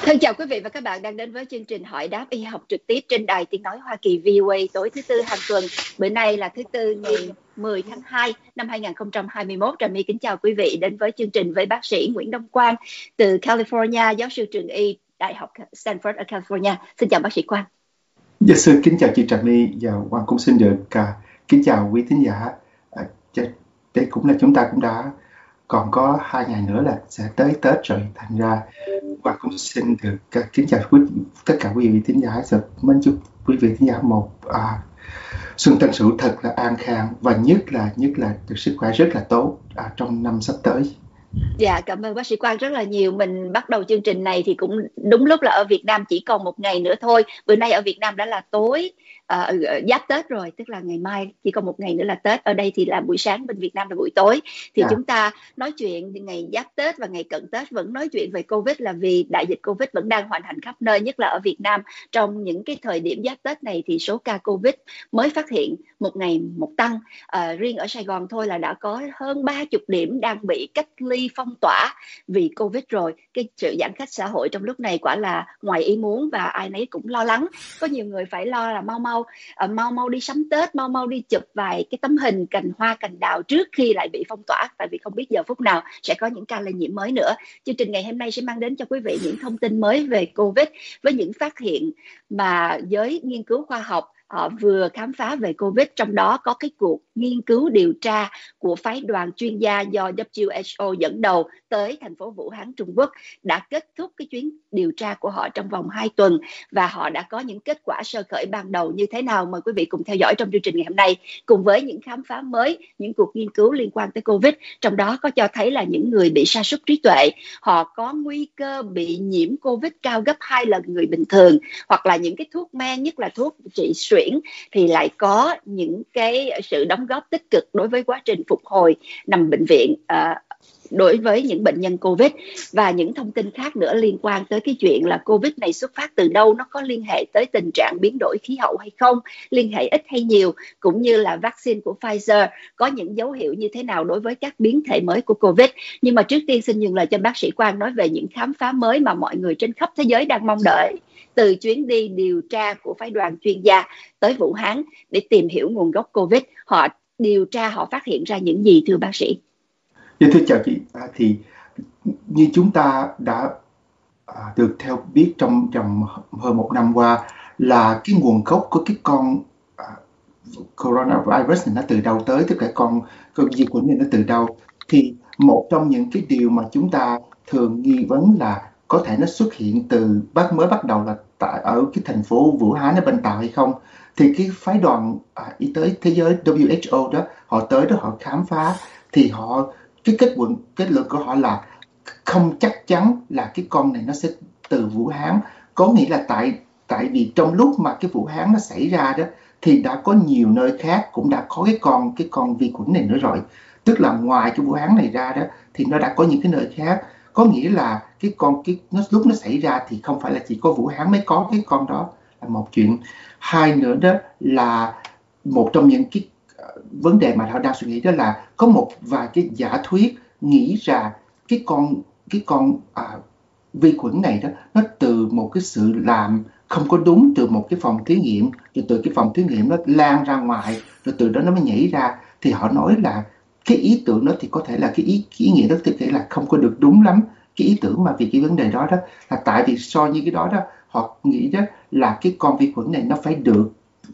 Thân chào quý vị và các bạn đang đến với chương trình hỏi đáp y học trực tiếp trên đài Tiếng nói Hoa Kỳ VOA tối thứ Tư hàng tuần. Bữa nay là thứ Tư ngày 10 tháng 2 năm 2021. Trà My kính chào quý vị đến với chương trình với bác sĩ Nguyễn Đông Quang từ California, giáo sư trường y Đại học Stanford ở California. Xin chào bác sĩ Quang. Dạ sư kính chào chị Trà My và Quang cũng xin được kính chào quý thính giả. Đây cũng là chúng ta cũng đã còn có 2 ngày nữa là sẽ tới Tết rồi, thành ra Quang cũng xin được kính chào tất cả quý vị thính giả. Mến chúc quý vị thính giả một xuân Tân Sửu thật là an khang và nhất là được sức khỏe rất là tốt trong năm sắp tới. Dạ, cảm ơn bác sĩ Quang rất là nhiều. Mình bắt đầu chương trình này thì cũng đúng lúc là ở Việt Nam chỉ còn 1 ngày nữa thôi. Bữa nay ở Việt Nam đã là tối giáp Tết rồi, tức là ngày mai chỉ còn 1 ngày nữa là Tết. Ở đây thì là buổi sáng, bên Việt Nam là buổi tối. Thì chúng ta nói chuyện ngày giáp Tết và ngày cận Tết vẫn nói chuyện về Covid là vì đại dịch Covid vẫn đang hoành hành khắp nơi, nhất là ở Việt Nam. Trong những cái thời điểm giáp Tết này thì số ca Covid mới phát hiện một ngày một tăng. Riêng ở Sài Gòn thôi là đã có hơn 30 điểm đang bị cách ly phong tỏa vì Covid rồi. Cái sự giãn cách xã hội trong lúc này quả là ngoài ý muốn và ai nấy cũng lo lắng. Có nhiều người phải lo là mau mau đi sắm Tết, mau đi chụp vài cái tấm hình cành hoa cành đào trước khi lại bị phong tỏa, tại vì không biết giờ phút nào sẽ có những ca lây nhiễm mới nữa. Chương trình ngày hôm nay sẽ mang đến cho quý vị những thông tin mới về Covid với những phát hiện mà giới nghiên cứu khoa học họ vừa khám phá về Covid, trong đó có cái cuộc nghiên cứu điều tra của phái đoàn chuyên gia do WHO dẫn đầu tới thành phố Vũ Hán, Trung Quốc, đã kết thúc cái chuyến điều tra của họ trong vòng 2 tuần và họ đã có những kết quả sơ khởi ban đầu như thế nào. Mời quý vị cùng theo dõi trong chương trình ngày hôm nay, cùng với những khám phá mới, những cuộc nghiên cứu liên quan tới Covid. Trong đó có cho thấy là những người bị sa sút trí tuệ, họ có nguy cơ bị nhiễm Covid cao gấp 2 lần người bình thường, hoặc là những cái thuốc men, nhất là thuốc trị suyễn thì lại có những cái sự đóng góp tích cực đối với quá trình phục hồi nằm bệnh viện đối với những bệnh nhân Covid. Và những thông tin khác nữa liên quan tới cái chuyện là Covid này xuất phát từ đâu, nó có liên hệ tới tình trạng biến đổi khí hậu hay không, liên hệ ít hay nhiều, cũng như là vaccine của Pfizer có những dấu hiệu như thế nào đối với các biến thể mới của Covid. Nhưng mà trước tiên xin nhường lời cho bác sĩ Quang nói về những khám phá mới mà mọi người trên khắp thế giới đang mong đợi từ chuyến đi điều tra của phái đoàn chuyên gia tới Vũ Hán để tìm hiểu nguồn gốc Covid. Họ điều tra, họ phát hiện ra những gì thưa bác sĩ? Thưa chào chị, thì như chúng ta đã được theo biết trong hơn 1 năm qua là cái nguồn gốc của cái con coronavirus này nó từ đâu tới, tức là con vi khuẩn này nó từ đâu. Thì một trong những cái điều mà chúng ta thường nghi vấn là có thể nó xuất hiện từ mới bắt đầu là ở cái thành phố Vũ Hán ở bên Tàu hay không. Thì cái phái đoàn y tế thế giới WHO đó, họ tới đó họ khám phá thì cái kết luận của họ là không chắc chắn là cái con này nó sẽ từ Vũ Hán. Có nghĩa là tại vì trong lúc mà cái Vũ Hán nó xảy ra đó thì đã có nhiều nơi khác cũng đã có cái con vi khuẩn này nữa rồi. Tức là ngoài cái Vũ Hán này ra đó thì nó đã có những cái nơi khác. Có nghĩa là lúc nó xảy ra thì không phải là chỉ có Vũ Hán mới có cái con đó, là một chuyện. Hai nữa đó là một trong những cái vấn đề mà họ đang suy nghĩ đó là có một vài cái giả thuyết nghĩ ra cái con vi khuẩn này đó nó từ một cái sự làm không có đúng từ một cái phòng thí nghiệm, rồi từ cái phòng thí nghiệm nó lan ra ngoài, rồi từ đó nó mới nhảy ra. Thì họ nói là cái ý tưởng đó thì có thể là cái ý nghĩa đó thực tế là không có được đúng lắm. Cái ý tưởng mà vì cái vấn đề đó là tại vì so như cái đó họ nghĩ đó là cái con vi khuẩn này nó phải được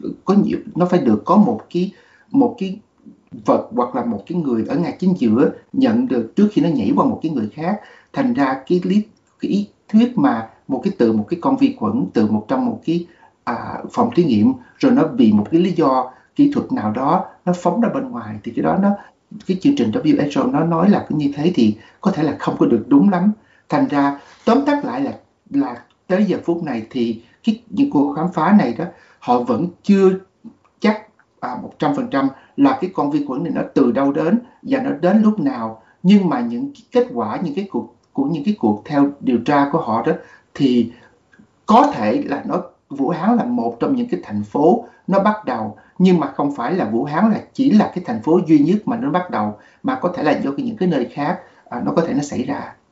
có một cái vật hoặc là một cái người ở ngay chính giữa nhận được trước khi nó nhảy qua một cái người khác. Thành ra cái ý thuyết mà một cái con vi khuẩn từ trong một cái phòng thí nghiệm rồi nó vì một cái lý do kỹ thuật nào đó nó phóng ra bên ngoài, thì cái đó cái chương trình WHO nó nói là như thế thì có thể là không có được đúng lắm. Thành ra tóm tắt lại là tới giờ phút này thì những cuộc khám phá này đó họ vẫn chưa chắc 100% là cái con vi khuẩn này nó từ đâu đến và nó đến lúc nào. Nhưng mà những kết quả những cái cuộc theo điều tra của họ đó thì có thể là Vũ Hán là một trong những cái thành phố nó bắt đầu, nhưng mà không phải là Vũ Hán là chỉ là cái thành phố duy nhất mà nó bắt đầu, mà có thể là do những cái nơi khác nó có thể nó xảy ra.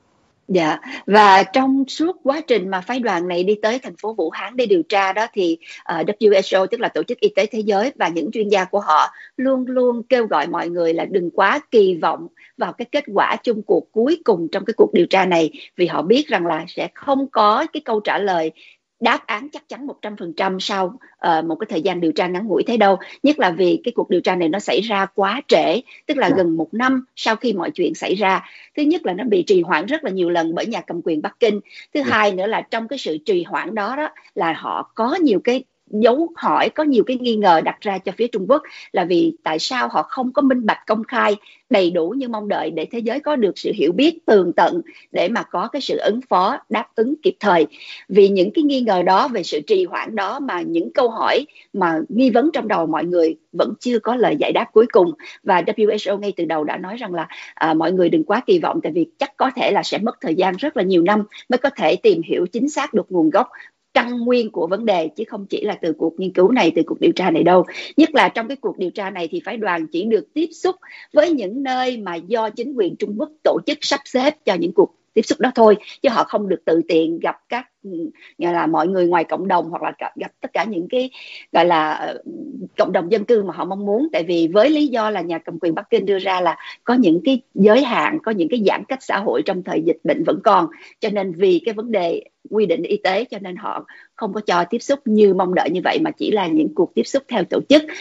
Dạ, và trong suốt quá trình mà phái đoàn này đi tới thành phố Vũ Hán để điều tra đó thì WHO, tức là Tổ chức Y tế Thế giới, và những chuyên gia của họ luôn luôn kêu gọi mọi người là đừng quá kỳ vọng vào cái kết quả chung cuộc cuối cùng trong cái cuộc điều tra này, vì họ biết rằng là sẽ không có cái câu trả lời đáp án chắc chắn 100% sau một cái thời gian điều tra ngắn ngủi thế đâu, nhất là vì cái cuộc điều tra này nó xảy ra quá trễ, tức là gần một năm sau khi mọi chuyện xảy ra. Thứ nhất là nó bị trì hoãn rất là nhiều lần bởi nhà cầm quyền Bắc Kinh. Thứ hai nữa là trong cái sự trì hoãn đó, là họ có nhiều cái dấu hỏi, có nhiều cái nghi ngờ đặt ra cho phía Trung Quốc, là vì tại sao họ không có minh bạch công khai đầy đủ như mong đợi để thế giới có được sự hiểu biết tường tận để mà có cái sự ứng phó đáp ứng kịp thời. Vì những cái nghi ngờ đó, về sự trì hoãn đó, mà những câu hỏi mà nghi vấn trong đầu mọi người vẫn chưa có lời giải đáp cuối cùng. Và WHO ngay từ đầu đã nói rằng là mọi người đừng quá kỳ vọng, tại vì chắc có thể là sẽ mất thời gian rất là nhiều năm mới có thể tìm hiểu chính xác được nguồn gốc căn nguyên của vấn đề, chứ không chỉ là từ cuộc nghiên cứu này, từ cuộc điều tra này đâu. Nhất là trong cái cuộc điều tra này thì phái đoàn chỉ được tiếp xúc với những nơi mà do chính quyền Trung Quốc tổ chức sắp xếp cho những cuộc tiếp xúc đó thôi, chứ họ không được tự tiện gặp các gọi là mọi người ngoài cộng đồng, hoặc là gặp tất cả những cái gọi là cộng đồng dân cư mà họ mong muốn. Tại vì với lý do là nhà cầm quyền Bắc Kinh đưa ra là có những cái giới hạn, có những cái giãn cách xã hội trong thời dịch bệnh vẫn còn, cho nên vì cái vấn đề quy định y tế cho nên họ không có cho tiếp xúc như mong đợi như vậy, mà chỉ là những cuộc tiếp xúc theo tổ chức.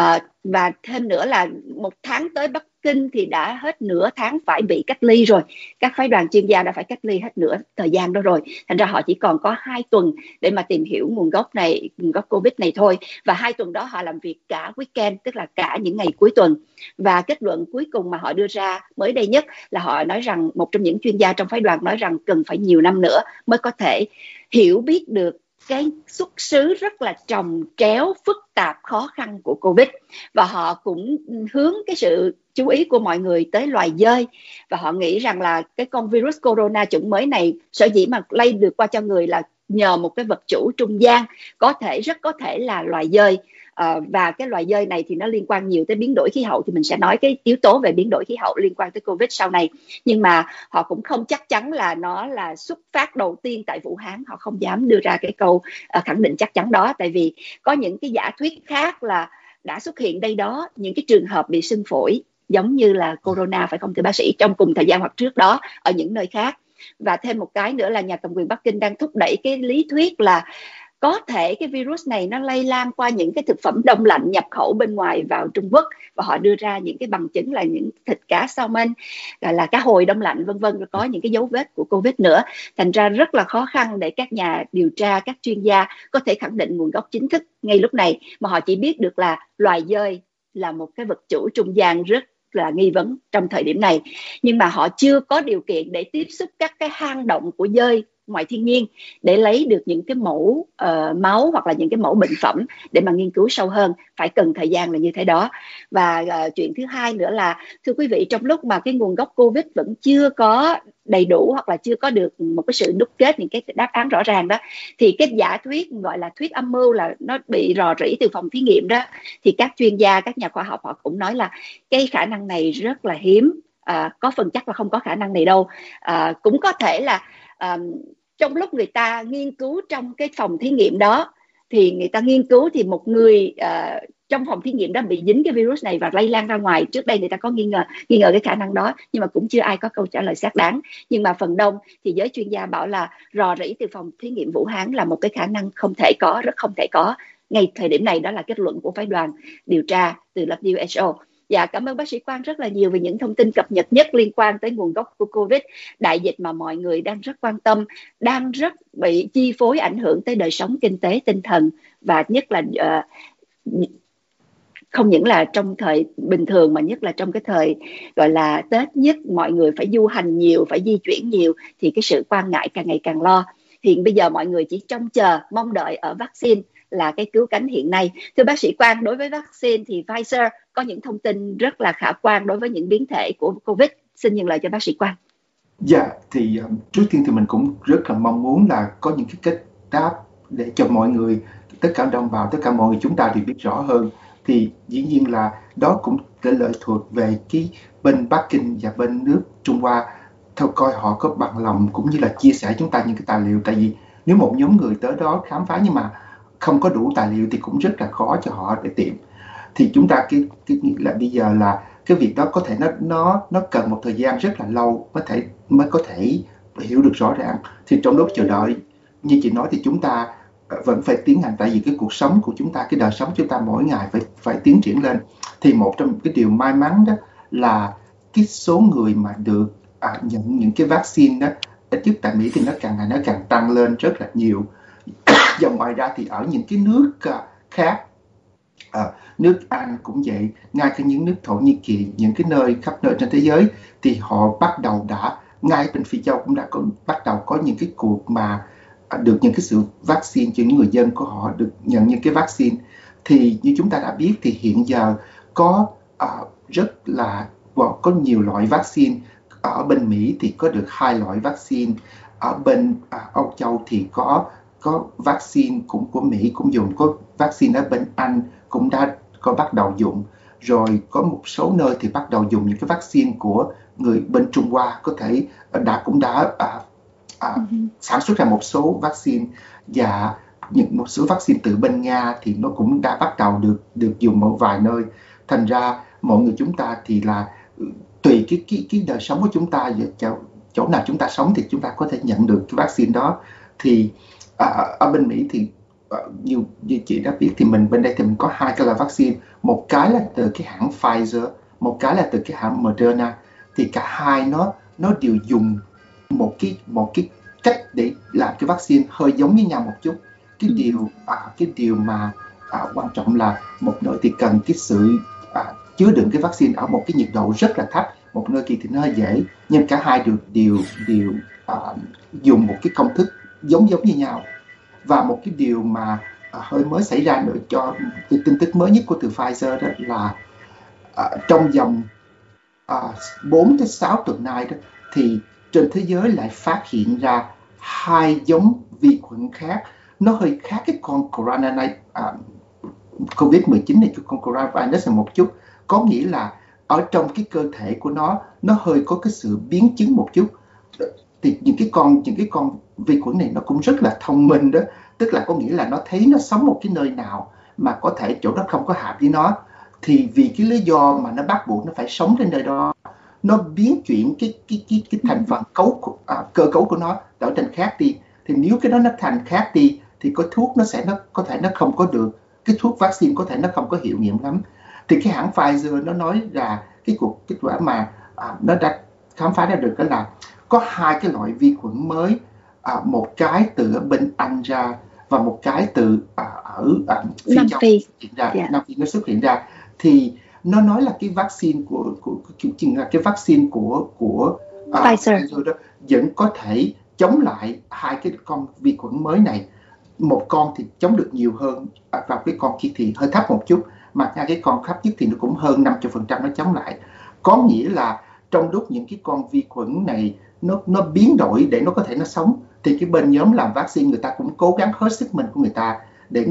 Và thêm nữa là một tháng tới Bắc Kinh thì đã hết nửa tháng phải bị cách ly rồi, các phái đoàn chuyên gia đã phải cách ly hết nửa thời gian đó rồi, thành ra họ chỉ còn có 2 tuần để mà tìm hiểu nguồn gốc Covid này thôi. Và 2 tuần đó họ làm việc cả weekend, tức là cả những ngày cuối tuần. Và kết luận cuối cùng mà họ đưa ra mới đây nhất là họ nói rằng, một trong những chuyên gia trong phái đoàn nói rằng cần phải nhiều năm nữa mới có thể hiểu biết được cái xuất xứ rất là chồng chéo, phức tạp, khó khăn của Covid. Và họ cũng hướng cái sự chú ý của mọi người tới loài dơi, và họ nghĩ rằng là cái con virus corona chủng mới này sở dĩ mà lây được qua cho người là nhờ một cái vật chủ trung gian, rất có thể là loài dơi. Và cái loài dơi này thì nó liên quan nhiều tới biến đổi khí hậu, thì mình sẽ nói cái yếu tố về biến đổi khí hậu liên quan tới Covid sau này. Nhưng mà họ cũng không chắc chắn là nó là xuất phát đầu tiên tại Vũ Hán, họ không dám đưa ra cái câu khẳng định chắc chắn đó, tại vì có những cái giả thuyết khác là đã xuất hiện đây đó những cái trường hợp bị sưng phổi giống như là corona, phải không thưa bác sĩ, trong cùng thời gian hoặc trước đó ở những nơi khác. Và thêm một cái nữa là nhà cầm quyền Bắc Kinh đang thúc đẩy cái lý thuyết là có thể cái virus này nó lây lan qua những cái thực phẩm đông lạnh nhập khẩu bên ngoài vào Trung Quốc, và họ đưa ra những cái bằng chứng là những thịt cá salmon, gọi là cá hồi đông lạnh vân vân, có những cái dấu vết của Covid nữa. Thành ra rất là khó khăn để các nhà điều tra, các chuyên gia có thể khẳng định nguồn gốc chính thức ngay lúc này, mà họ chỉ biết được là loài dơi là một cái vật chủ trung gian rất là nghi vấn trong thời điểm này. Nhưng mà họ chưa có điều kiện để tiếp xúc các cái hang động của dơi ngoài thiên nhiên để lấy được những cái mẫu máu hoặc là những cái mẫu bệnh phẩm để mà nghiên cứu sâu hơn, phải cần thời gian là như thế đó. Và chuyện thứ hai nữa là, thưa quý vị, trong lúc mà cái nguồn gốc Covid vẫn chưa có đầy đủ hoặc là chưa có được một cái sự đúc kết những cái đáp án rõ ràng đó, thì cái giả thuyết gọi là thuyết âm mưu là nó bị rò rỉ từ phòng thí nghiệm đó, thì các chuyên gia, các nhà khoa học họ cũng nói là cái khả năng này rất là hiếm, có phần chắc là không có khả năng này đâu. Cũng có thể là trong lúc người ta nghiên cứu trong cái phòng thí nghiệm đó, thì người ta nghiên cứu thì một người trong phòng thí nghiệm đó bị dính cái virus này và lây lan ra ngoài. Trước đây người ta có nghi ngờ cái khả năng đó, nhưng mà cũng chưa ai có câu trả lời xác đáng. Nhưng mà phần đông thì giới chuyên gia bảo là rò rỉ từ phòng thí nghiệm Vũ Hán là một cái khả năng không thể có, rất không thể có ngay thời điểm này. Đó là kết luận của phái đoàn điều tra từ WHO. Dạ, cảm ơn bác sĩ Quang rất là nhiều vì những thông tin cập nhật nhất liên quan tới nguồn gốc của Covid, đại dịch mà mọi người đang rất quan tâm, đang rất bị chi phối, ảnh hưởng tới đời sống kinh tế, tinh thần, và nhất là không những là trong thời bình thường mà nhất là trong cái thời gọi là Tết nhất, mọi người phải du hành nhiều, phải di chuyển nhiều, thì cái sự quan ngại càng ngày càng lo. Hiện bây giờ mọi người chỉ trông chờ, mong đợi ở vaccine là cái cứu cánh hiện nay. Thưa bác sĩ Quang, đối với vaccine thì Pfizer có những thông tin rất là khả quan đối với những biến thể của Covid. Xin nhường lời cho bác sĩ Quang. Dạ, thì trước tiên thì mình cũng rất là mong muốn là có những cái kết đáp để cho mọi người, tất cả đồng bào, tất cả mọi người chúng ta đều biết rõ hơn. Thì dĩ nhiên là đó cũng cái lệ thuộc về cái bên Bắc Kinh và bên nước Trung Hoa thôi coi họ có bằng lòng cũng như là chia sẻ chúng ta những cái tài liệu. Tại vì nếu một nhóm người tới đó khám phá nhưng mà không có đủ tài liệu thì cũng rất là khó cho họ để tìm. Thì chúng ta cái nghĩ là bây giờ là cái việc đó có thể nó cần một thời gian rất là lâu mới có thể hiểu được rõ ràng. Thì trong lúc chờ đợi như chị nói thì chúng ta vẫn phải tiến hành, tại vì cái cuộc sống của chúng ta, cái đời sống chúng ta mỗi ngày phải tiến triển lên. Thì một trong cái điều may mắn đó là cái số người mà được nhận những cái vaccine đó, ít nhất tại Mỹ thì nó càng ngày nó càng tăng lên rất là nhiều. Và ngoài ra thì ở những cái nước khác, nước Anh cũng vậy, ngay cả những nước Thổ Nhĩ Kỳ, những cái nơi khắp nơi trên thế giới thì họ bắt đầu ngay bên Phi Châu cũng đã bắt đầu có những cái cuộc mà được những cái sự vaccine cho những người dân của họ được nhận những cái vaccine. Thì như chúng ta đã biết thì hiện giờ có có nhiều loại vaccine. Ở bên Mỹ thì có được 2 loại vaccine, ở bên Âu Châu thì có vaccine cũng của Mỹ cũng dùng, có vaccine ở bên Anh cũng đã có bắt đầu dùng, rồi có một số nơi thì bắt đầu dùng những cái vaccine của người bên Trung Hoa, có thể cũng đã sản xuất ra một số vaccine, và một số vaccine từ bên Nga thì nó cũng đã bắt đầu được dùng ở vài nơi. Thành ra mọi người chúng ta thì là tùy cái đời sống của chúng ta, chỗ nào chúng ta sống thì chúng ta có thể nhận được cái vaccine đó. Thì ở bên Mỹ thì như chị đã biết thì mình bên đây thì mình có 2 cái loại vaccine, một cái là từ cái hãng Pfizer, một cái là từ cái hãng Moderna. Thì cả hai nó đều dùng một cái cách để làm cái vaccine hơi giống với nhau một chút. Cái điều mà quan trọng là một nơi thì cần cái sự chứa đựng cái vaccine ở một cái nhiệt độ rất là thấp, một nơi kia thì nó hơi dễ, nhưng cả hai đều dùng một cái công thức giống như nhau. Và một cái điều mà hơi mới xảy ra nữa, cho cái tin tức mới nhất của từ Pfizer đó là trong vòng 4 tới 6 tuần nay đó thì trên thế giới lại phát hiện ra 2 giống vi khuẩn khác, nó hơi khác cái con COVID-19 này, cái con coronavirus này một chút. Có nghĩa là ở trong cái cơ thể của nó hơi có cái sự biến chứng một chút. Thì những cái con vi khuẩn này nó cũng rất là thông minh đó, tức là có nghĩa là nó thấy nó sống một cái nơi nào mà có thể chỗ đó không có hợp với nó, thì vì cái lý do mà nó bắt buộc nó phải sống trên nơi đó, nó biến chuyển cái thành phần cơ cấu của nó trở thành khác đi. Thì nếu cái đó nó thành khác đi thì có thuốc nó có thể nó không có được, cái thuốc vaccine có thể nó không có hiệu nghiệm lắm. Thì cái hãng Pfizer nó nói là cái kết quả mà nó đã khám phá ra được đó là có 2 cái loại vi khuẩn mới, một cái từ ở bên Anh ra và một cái từ ở Phi Châu Nam Phi nó xuất hiện ra. Thì nó nói là cái vaccine cái vaccine của Pfizer đó vẫn có thể chống lại 2 cái con vi khuẩn mới này. Một con thì chống được nhiều hơn, và cái con kia thì hơi thấp một chút, mà 2 cái con thấp nhất thì nó cũng hơn 50% nó chống lại. Có nghĩa là trong lúc những cái con vi khuẩn này nó biến đổi để nó có thể nó sống, thì cái bên nhóm làm vaccine người ta cũng cố gắng hết sức mình của người ta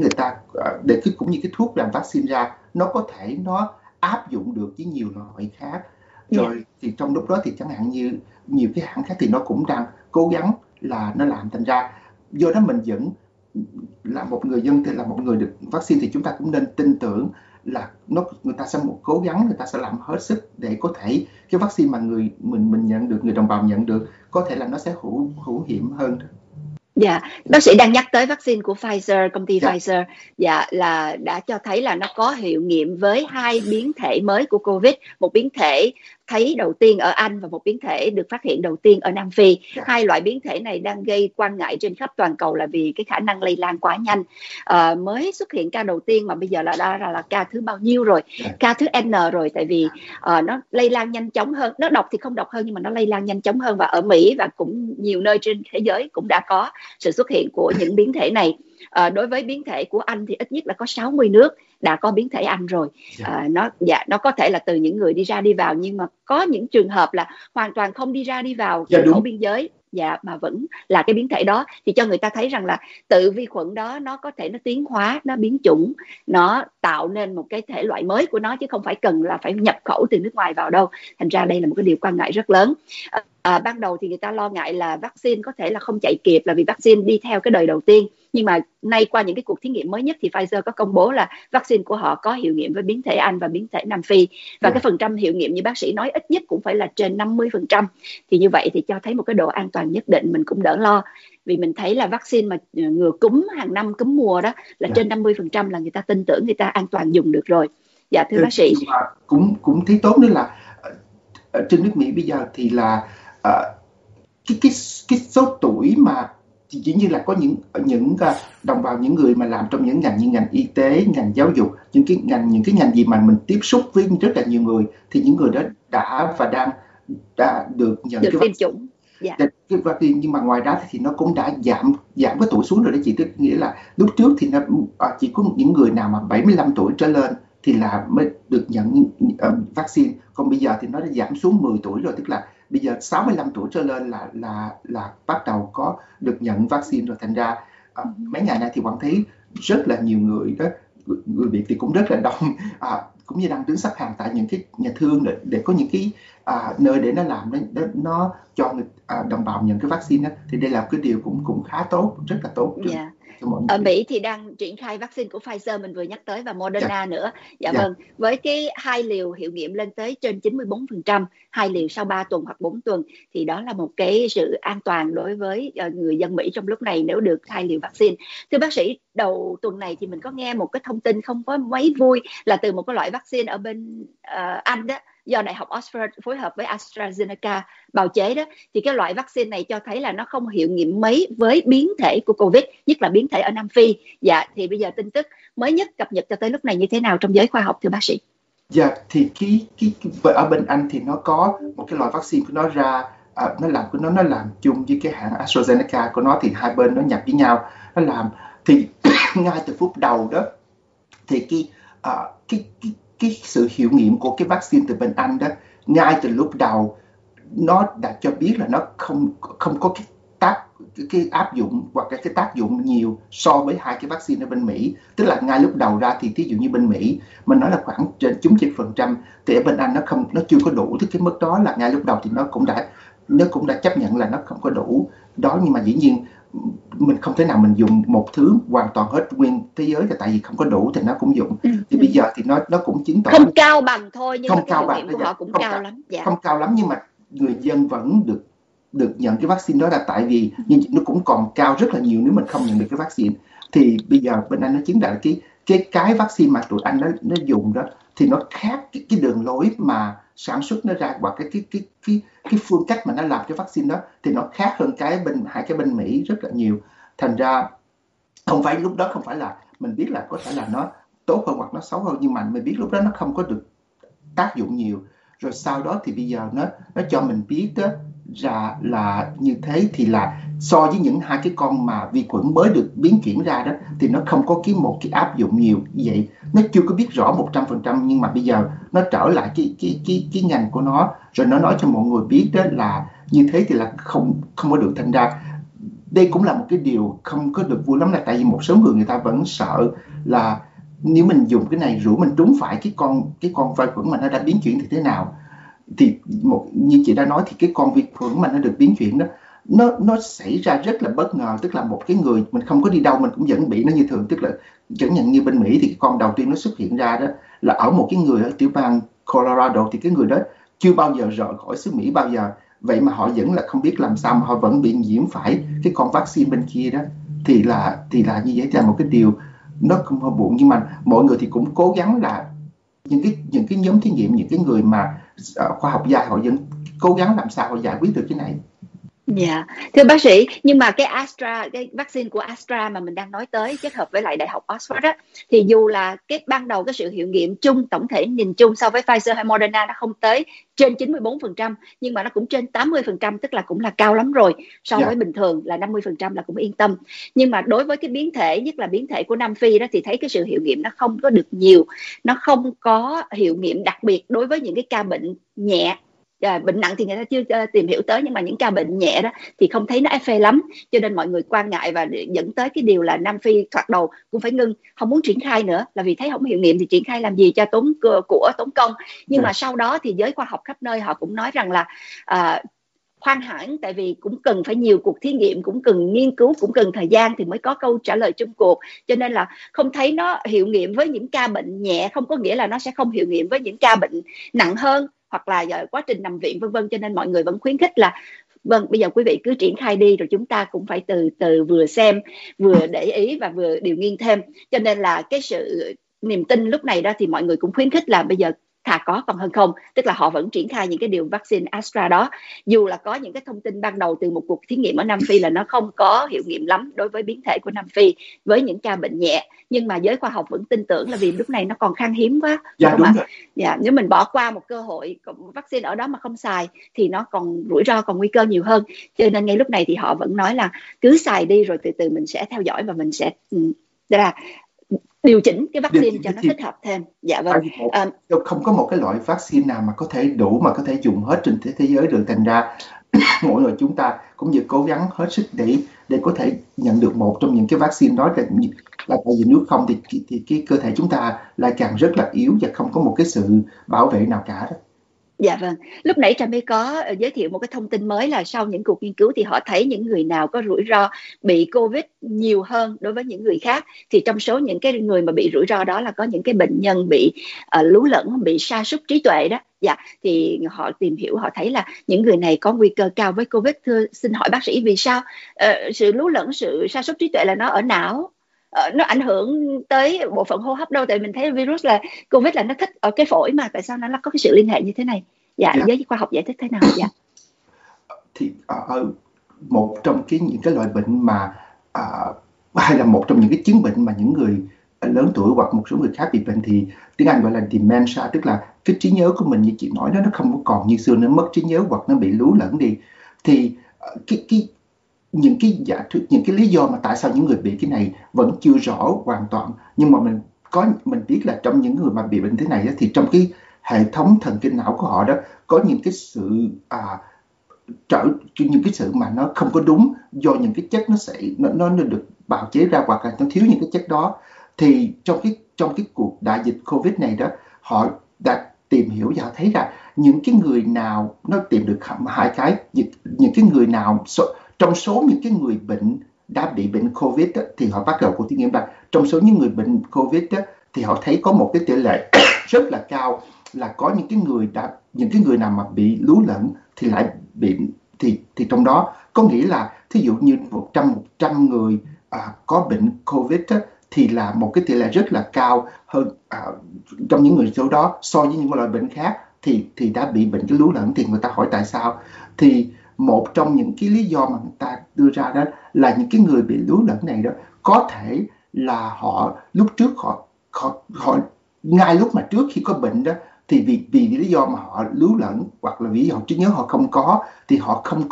để cũng như cái thuốc làm vaccine ra nó có thể nó áp dụng được với nhiều loại khác. Rồi thì trong lúc đó thì chẳng hạn như nhiều cái hãng khác thì nó cũng đang cố gắng là nó làm, thành ra do đó mình vẫn là một người dân thì là một người được vaccine thì chúng ta cũng nên tin tưởng là người ta sẽ cố gắng, người ta sẽ làm hết sức để có thể cái vaccine mà mình nhận được, người đồng bào nhận được, có thể là nó sẽ hữu hiệu hơn. Dạ, bác sĩ đang nhắc tới vaccine của Pfizer, công ty Pfizer, là đã cho thấy là nó có hiệu nghiệm với 2 biến thể mới của COVID, một biến thể thấy đầu tiên ở Anh và một biến thể được phát hiện đầu tiên ở Nam Phi. 2 loại biến thể này đang gây quan ngại trên khắp toàn cầu là vì cái khả năng lây lan quá nhanh. Mới xuất hiện ca đầu tiên mà bây giờ là ca thứ bao nhiêu rồi? Ca thứ N rồi, tại vì nó lây lan nhanh chóng hơn, nó độc thì không độc hơn nhưng mà nó lây lan nhanh chóng hơn, và ở Mỹ và cũng nhiều nơi trên thế giới cũng đã có sự xuất hiện của những biến thể này. Đối với biến thể của Anh thì ít nhất là có 60 nước đã có biến thể Anh rồi. Nó có thể là từ những người đi ra đi vào, nhưng mà có những trường hợp là hoàn toàn không đi ra đi vào ở biên giới, mà vẫn là cái biến thể đó, thì cho người ta thấy rằng là tự vi khuẩn đó nó có thể nó tiến hóa, nó biến chủng, nó tạo nên một cái thể loại mới của nó, chứ không phải cần là phải nhập khẩu từ nước ngoài vào đâu. Thành ra đây là một cái điều quan ngại rất lớn. Ban đầu thì người ta lo ngại là vaccine có thể là không chạy kịp, là vì vaccine đi theo cái đời đầu tiên. Nhưng mà nay qua những cái cuộc thí nghiệm mới nhất thì Pfizer có công bố là vaccine của họ có hiệu nghiệm với biến thể Anh và biến thể Nam Phi. Và cái phần trăm hiệu nghiệm như bác sĩ nói ít nhất cũng phải là trên 50%. Thì như vậy thì cho thấy một cái độ an toàn nhất định, mình cũng đỡ lo. Vì mình thấy là vaccine mà ngừa cúm hàng năm, cúm mùa đó là trên 50% là người ta tin tưởng, người ta an toàn dùng được rồi. Dạ thưa bác sĩ. Nhưng mà cũng thấy tốt nữa là ở trên nước Mỹ bây giờ thì là cái số tuổi mà chỉ như là có những đồng bào, những người mà làm trong những ngành như ngành y tế, ngành giáo dục, những cái ngành gì mà mình tiếp xúc với rất là nhiều người, thì những người đó đã và đang được nhận Được cái tiêm chủng. cái vaccine. Nhưng mà ngoài ra thì nó cũng đã giảm cái tuổi xuống rồi đó chị, tức nghĩa là lúc trước thì nó chỉ có những người nào mà 75 tuổi trở lên thì là mới được nhận vaccine, còn bây giờ thì nó đã giảm xuống 10 tuổi rồi, tức là bây giờ 65 tuổi trở lên là bắt đầu có được nhận vaccine rồi. Thành ra mấy ngày nay thì Quang thấy rất là nhiều người đó, người Việt thì cũng rất là đông, cũng như đang đứng xếp hàng tại những cái nhà thương để có những cái nơi để nó làm nó cho người đồng bào nhận cái vaccine đó. Thì đây là một cái điều cũng khá tốt, rất là tốt cho mọi người. Ở Mỹ thì đang triển khai vaccine của Pfizer mình vừa nhắc tới và Moderna nữa. Vâng, với cái 2 liều hiệu nghiệm lên tới trên 94%, 2 liều sau 3 tuần hoặc 4 tuần thì đó là một cái sự an toàn đối với người dân Mỹ trong lúc này nếu được 2 liều vaccine. Thưa bác sĩ, đầu tuần này thì mình có nghe một cái thông tin không có mấy vui là từ một cái loại vaccine ở bên Anh đó, do Đại học Oxford phối hợp với AstraZeneca bào chế đó, thì cái loại vaccine này cho thấy là nó không hiệu nghiệm mấy với biến thể của Covid, nhất là biến thể ở Nam Phi. Dạ, thì bây giờ tin tức mới nhất cập nhật cho tới lúc này như thế nào trong giới khoa học thưa bác sĩ? Dạ, thì ở bên Anh thì nó có một cái loại vaccine của nó ra, nó làm chung với cái hãng AstraZeneca của nó, thì hai bên nó nhập với nhau, nó làm thì ngay từ phút đầu đó thì cái sự hiệu nghiệm của cái vaccine từ bên Anh đó, ngay từ lúc đầu nó đã cho biết là nó không có cái áp dụng hoặc cái tác dụng nhiều so với hai cái vaccine ở bên Mỹ. Tức là ngay lúc đầu ra thì thí dụ như bên Mỹ mình nói là khoảng trên 90%, thì ở bên Anh nó chưa có đủ tới cái mức đó, là ngay lúc đầu thì nó cũng đã chấp nhận là nó không có đủ đó. Nhưng mà dĩ nhiên mình không thể nào mình dùng một thứ hoàn toàn hết nguyên thế giới, là tại vì không có đủ thì nó cũng dùng. Thì bây giờ thì nó cũng chứng tỏ không cao bằng thôi, nhưng không mà cái hiệu nghiệm của họ cũng cao lắm. Không cao lắm, nhưng mà người dân vẫn được nhận cái vaccine đó, là tại vì nhưng nó cũng còn cao rất là nhiều nếu mình không nhận được cái vaccine. Thì bây giờ bên Anh nó chứng tỏ cái vaccine mà tụi Anh nó dùng đó thì nó khác cái đường lối mà sản xuất nó ra, hoặc cái phương cách mà nó làm cái vaccine đó thì nó khác hơn hai cái bên Mỹ rất là nhiều. Thành ra không phải lúc đó không phải là mình biết là có thể là nó tốt hơn hoặc nó xấu hơn, nhưng mà mình biết lúc đó nó không có được tác dụng nhiều. Rồi sau đó thì bây giờ nó cho mình biết đó là như thế, thì là so với những hai cái con mà vi khuẩn mới được biến chuyển ra đó thì nó không có một cái áp dụng nhiều như vậy. Nó chưa có biết rõ 100%, nhưng mà bây giờ nó trở lại cái ngành của nó, rồi nó nói cho mọi người biết đó là như thế thì là không có được. Thành ra đây cũng là một cái điều không có được vui lắm, là tại vì một số người ta vẫn sợ là nếu mình dùng cái này rủi mình trúng phải cái con vi khuẩn mà nó đã biến chuyển thì thế nào. Thì như chị đã nói thì cái con vi khuẩn mà nó được biến chuyển đó nó xảy ra rất là bất ngờ, tức là một cái người mình không có đi đâu mình cũng vẫn bị nó như thường. Tức là chẳng hạn như bên Mỹ thì cái con đầu tiên nó xuất hiện ra đó là ở một cái người ở tiểu bang Colorado, thì cái người đó chưa bao giờ rời khỏi xứ Mỹ bao giờ, vậy mà họ vẫn là không biết làm sao mà họ vẫn bị nhiễm phải cái con vaccine bên kia đó. Thì là như vậy là một cái điều nó không hơi buồn. Nhưng mà mọi người thì cũng cố gắng là những cái nhóm thí nghiệm, những cái người mà khoa học gia họ vẫn cố gắng làm sao họ giải quyết được cái này. Dạ, thưa bác sĩ, nhưng mà cái vaccine của Astra mà mình đang nói tới kết hợp với lại Đại học Oxford á, thì dù là cái ban đầu cái sự hiệu nghiệm chung tổng thể nhìn chung so với Pfizer hay Moderna nó không tới trên 94%, nhưng mà nó cũng trên 80%, tức là cũng là cao lắm rồi. So với bình thường là 50% là cũng yên tâm. Nhưng mà đối với cái biến thể, nhất là biến thể của Nam Phi đó, thì thấy cái sự hiệu nghiệm nó không có được nhiều, nó không có hiệu nghiệm đặc biệt đối với những cái ca bệnh nhẹ. Bệnh nặng thì người ta chưa tìm hiểu tới, nhưng mà những ca bệnh nhẹ đó thì không thấy nó phê lắm, cho nên mọi người quan ngại và dẫn tới cái điều là Nam Phi thoạt đầu cũng phải ngưng, không muốn triển khai nữa, là vì thấy không hiệu nghiệm thì triển khai làm gì cho tốn của tốn công. Nhưng mà sau đó thì giới khoa học khắp nơi họ cũng nói rằng là khoan hẳn, tại vì cũng cần phải nhiều cuộc thí nghiệm, cũng cần nghiên cứu, cũng cần thời gian thì mới có câu trả lời chung cuộc. Cho nên là không thấy nó hiệu nghiệm với những ca bệnh nhẹ, không có nghĩa là nó sẽ không hiệu nghiệm với những ca bệnh nặng hơn hoặc là quá trình nằm viện vân vân. Cho nên mọi người vẫn khuyến khích là vâng, bây giờ quý vị cứ triển khai đi, rồi chúng ta cũng phải từ từ vừa xem, vừa để ý và vừa điều nghiên thêm. Cho nên là cái sự niềm tin lúc này đó thì mọi người cũng khuyến khích là bây giờ thà có còn hơn không, tức là họ vẫn triển khai những cái điều vaccine Astra đó, dù là có những cái thông tin ban đầu từ một cuộc thí nghiệm ở Nam Phi là nó không có hiệu nghiệm lắm đối với biến thể của Nam Phi với những ca bệnh nhẹ, nhưng mà giới khoa học vẫn tin tưởng là vì lúc này nó còn khan hiếm quá, Dạ không đúng ạ? rồi. Dạ, nếu mình bỏ qua một cơ hội vaccine ở đó mà không xài thì nó còn rủi ro, còn nguy cơ nhiều hơn. Cho nên ngay lúc này thì họ vẫn nói là cứ xài đi, rồi từ từ mình sẽ theo dõi và mình sẽ là điều chỉnh cái vaccine cho nó thích hợp thêm. Dạ vâng. Không có một cái loại vaccine nào mà có thể đủ mà có thể dùng hết trên thế giới được, thành ra mỗi người chúng ta cũng như cố gắng hết sức để có thể nhận được một trong những cái vaccine đó, là tại vì nếu không thì cái cơ thể chúng ta lại càng rất là yếu và không có một cái sự bảo vệ nào cả đó. Dạ vâng, lúc nãy Trà mới có giới thiệu một cái thông tin mới là sau những cuộc nghiên cứu thì họ thấy những người nào có rủi ro bị COVID nhiều hơn đối với những người khác, thì trong số những cái người mà bị rủi ro đó là có những cái bệnh nhân bị lú lẫn, bị sa sút trí tuệ đó. Dạ, thì họ tìm hiểu, họ thấy là những người này có nguy cơ cao với COVID. Thưa xin hỏi bác sĩ vì sao sự lú lẫn, sự sa sút trí tuệ là nó ở não, nó ảnh hưởng tới bộ phận hô hấp đâu? Tại mình thấy virus là COVID là nó thích ở cái phổi mà, tại sao nó có cái sự liên hệ như thế này? Dạ, giới khoa học giải thích thế nào? Dạ, thì một trong những cái loại bệnh mà hay là một trong những cái chứng bệnh mà những người lớn tuổi hoặc một số người khác bị bệnh thì tiếng Anh gọi là dementia, tức là cái trí nhớ của mình như chị nói đó, nó không có còn như xưa, nó mất trí nhớ hoặc nó bị lú lẫn đi. Thì những cái lý do mà tại sao những người bị cái này vẫn chưa rõ hoàn toàn, nhưng mà mình biết là trong những người mà bị bệnh thế này đó, thì trong cái hệ thống thần kinh não của họ đó có những cái sự những cái sự mà nó không có đúng, do những cái chất nó được bào chế ra hoặc là nó thiếu những cái chất đó. Thì trong cái cuộc đại dịch Covid này đó, họ đã tìm hiểu và họ thấy là những cái người nào nó tìm được hai cái, những cái người nào trong số những cái người bệnh đã bị bệnh Covid đó, thì họ bắt đầu cuộc thí nghiệm là trong số những người bệnh Covid đó, thì họ thấy có một cái tỷ lệ rất là cao là có những cái người nào mà bị lú lẫn thì lại bị thì trong đó có nghĩa là thí dụ như 100 người có bệnh Covid á, thì là một cái tỷ lệ rất là cao hơn trong những người số đó so với những loại bệnh khác thì đã bị bệnh cái lú lẫn. Thì người ta hỏi tại sao, thì một trong những cái lý do mà người ta đưa ra đó là những cái người bị lú lẫn này đó có thể là họ lúc trước họ ngay lúc mà trước khi có bệnh đó, thì vì lý do mà họ lú lẫn hoặc là vì họ trí nhớ họ không có, thì họ không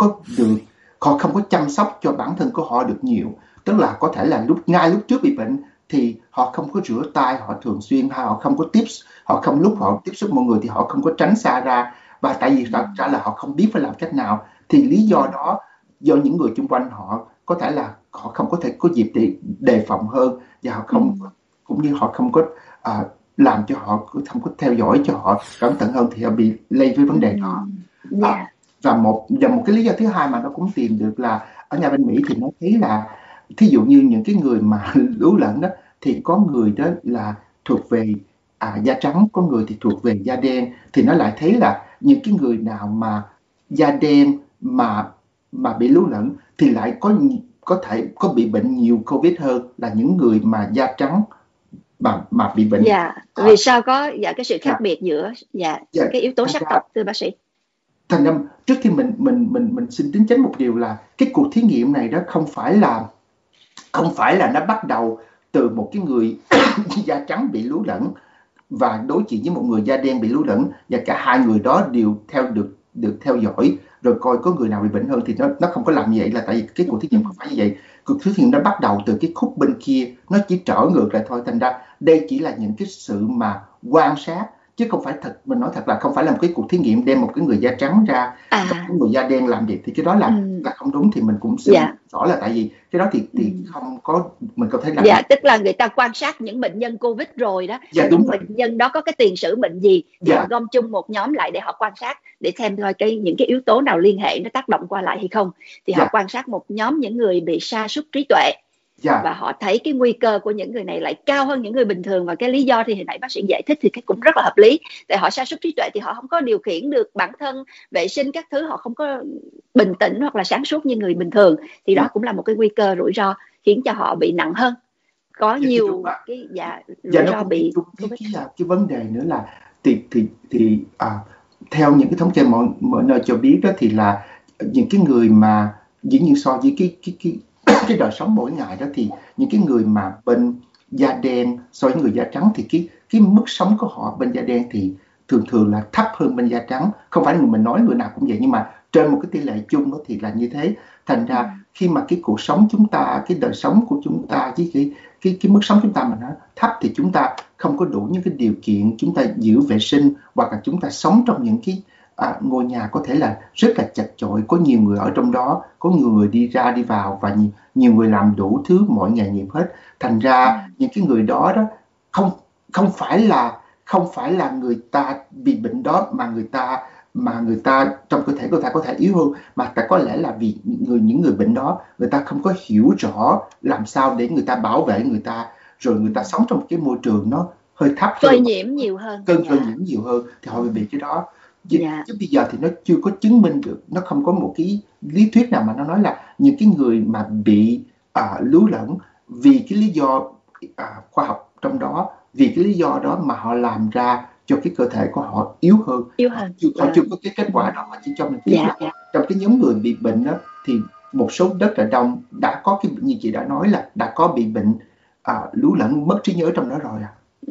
có chăm sóc cho bản thân của họ được nhiều. Tức là có thể là ngay lúc trước bị bệnh thì họ không có rửa tay họ thường xuyên, hay họ không có lúc họ tiếp xúc mọi người thì họ không có tránh xa ra, và tại vì thật ra là họ không biết phải làm cách nào. Thì lý do đó do những người xung quanh họ có thể là họ không có thể có dịp để đề phòng hơn, và họ không cũng như họ không có làm cho họ không có theo dõi cho họ cẩn thận hơn, thì họ bị lây với vấn đề đó. Và một cái lý do thứ hai mà nó cũng tìm được là ở nhà bên Mỹ thì nó thấy là thí dụ như những cái người mà lú lẫn đó thì có người đó là thuộc về da trắng, có người thì thuộc về da đen. Thì nó lại thấy là những cái người nào mà da đen mà bị lú lẫn thì lại có thể có bị bệnh nhiều Covid hơn là những người mà da trắng mà bị bệnh. Vì sao có cái sự khác biệt giữa cái yếu tố sắc tộc, thưa bác sĩ? Thành ra trước khi mình xin đính chính một điều là cái cuộc thí nghiệm này đó không phải là nó bắt đầu từ một cái người da trắng bị lú lẫn và đối diện với một người da đen bị lú lẫn, và cả hai người đó đều được theo dõi rồi coi có người nào bị bệnh hơn, thì nó không có làm như vậy. Là tại vì cái cuộc thí nghiệm không phải như vậy. Cuộc thí nghiệm nó bắt đầu từ cái khúc bên kia, nó chỉ trở ngược lại thôi. Thành ra đây chỉ là những cái sự mà quan sát chứ không phải thật, mình nói thật là không phải là một cái cuộc thí nghiệm đem một cái người da trắng ra và cái người da đen làm việc, thì cái đó là không đúng. Thì mình cũng xin rõ là tại vì cái đó thì không có, mình có thể làm. Tức là người ta quan sát những bệnh nhân Covid rồi đó, những bệnh nhân đó có cái tiền sử bệnh gì thì họ gom chung một nhóm lại để họ quan sát, để xem coi những cái yếu tố nào liên hệ nó tác động qua lại hay không. Thì họ quan sát một nhóm những người bị sa sút trí tuệ, và họ thấy cái nguy cơ của những người này lại cao hơn những người bình thường. Và cái lý do thì hồi nãy bác sĩ giải thích thì cái cũng rất là hợp lý. Tại họ sa sút trí tuệ thì họ không có điều khiển được bản thân, vệ sinh các thứ, họ không có bình tĩnh hoặc là sáng suốt như người bình thường, thì đó cũng là một cái nguy cơ rủi ro khiến cho họ bị nặng hơn, có nhiều cái rủi ro bị cái vấn đề nữa là theo những cái thống kê mọi nơi cho biết đó, thì là những cái người mà dĩ nhiên so với cái đời sống mỗi ngày đó, thì những cái người mà bên da đen so với người da trắng thì cái mức sống của họ bên da đen thì thường là thấp hơn bên da trắng. Không phải mình nói người nào cũng vậy, nhưng mà trên một cái tỷ lệ chung đó thì là như thế. Thành ra khi mà cái cuộc sống chúng ta, cái đời sống của chúng ta với cái mức sống chúng ta mà nó thấp, thì chúng ta không có đủ những cái điều kiện chúng ta giữ vệ sinh, hoặc là chúng ta sống trong những cái ngôi nhà có thể là rất là chật chội, có nhiều người ở trong đó, có nhiều người đi ra đi vào, và nhiều người làm đủ thứ mọi nghề nghiệp hết. Thành ra những cái người đó không phải là người ta bị bệnh đó mà người ta trong cơ thể người ta có thể yếu hơn, mà có lẽ là vì những người bệnh đó người ta không có hiểu rõ làm sao để người ta bảo vệ người ta, rồi người ta sống trong một cái môi trường nó hơi thấp, phơi nhiễm nhiều hơn, nhiễm nhiều hơn, thì họ bị cái đó. Chứ bây giờ thì nó chưa có chứng minh được, nó không có một cái lý thuyết nào mà nó nói là những cái người mà bị lú lẫn vì cái lý do khoa học trong đó, vì cái lý do đó mà họ làm ra cho cái cơ thể của họ yếu hơn. Họ chưa có cái kết quả đó, họ chỉ cho mình biết là trong cái nhóm người bị bệnh đó thì một số rất là đông đã có cái, như chị đã nói, là đã có bị bệnh lú lẫn, mất trí nhớ trong đó rồi.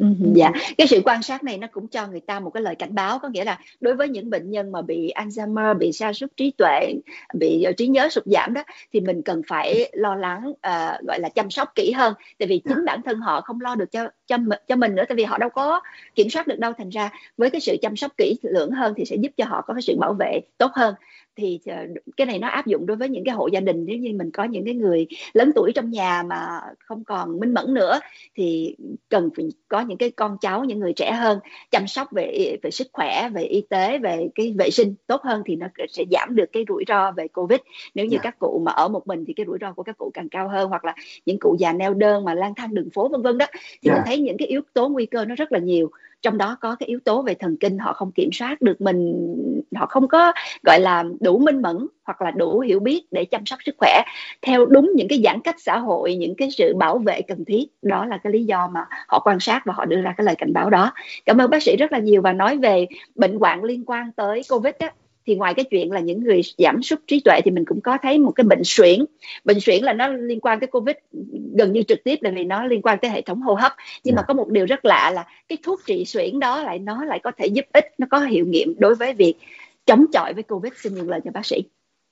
Cái sự quan sát này nó cũng cho người ta một cái lời cảnh báo, có nghĩa là đối với những bệnh nhân mà bị Alzheimer, bị sa sút trí tuệ, bị trí nhớ sụt giảm đó, thì mình cần phải lo lắng, gọi là chăm sóc kỹ hơn. Tại vì chính bản thân họ không lo được cho mình nữa, tại vì họ đâu có kiểm soát được đâu. Thành ra với cái sự chăm sóc kỹ lưỡng hơn thì sẽ giúp cho họ có cái sự bảo vệ tốt hơn. Thì cái này nó áp dụng đối với những cái hộ gia đình. Nếu như mình có những cái người lớn tuổi trong nhà mà không còn minh mẫn nữa, thì cần phải có những cái con cháu, những người trẻ hơn chăm sóc về sức khỏe, về y tế, về cái vệ sinh tốt hơn, thì nó sẽ giảm được cái rủi ro về Covid. Nếu như các cụ mà ở một mình thì cái rủi ro của các cụ càng cao hơn, hoặc là những cụ già neo đơn mà lang thang đường phố vân vân đó, thì mình thấy những cái yếu tố nguy cơ nó rất là nhiều. Trong đó có cái yếu tố về thần kinh, họ không kiểm soát được mình, họ không có gọi là đủ minh mẫn hoặc là đủ hiểu biết để chăm sóc sức khỏe theo đúng những cái giãn cách xã hội, những cái sự bảo vệ cần thiết. Đó là cái lý do mà họ quan sát và họ đưa ra cái lời cảnh báo đó. Cảm ơn bác sĩ rất là nhiều. Và nói về bệnh hoạn liên quan tới Covid á, thì ngoài cái chuyện là những người giảm sút trí tuệ thì mình cũng có thấy một cái bệnh suyễn. Bệnh suyễn là nó liên quan tới Covid gần như trực tiếp, là vì nó liên quan tới hệ thống hô hấp. Nhưng mà có một điều rất lạ là cái thuốc trị suyễn đó nó lại có thể giúp ích, nó có hiệu nghiệm đối với việc chống chọi với Covid. Xin nhường lời cho bác sĩ.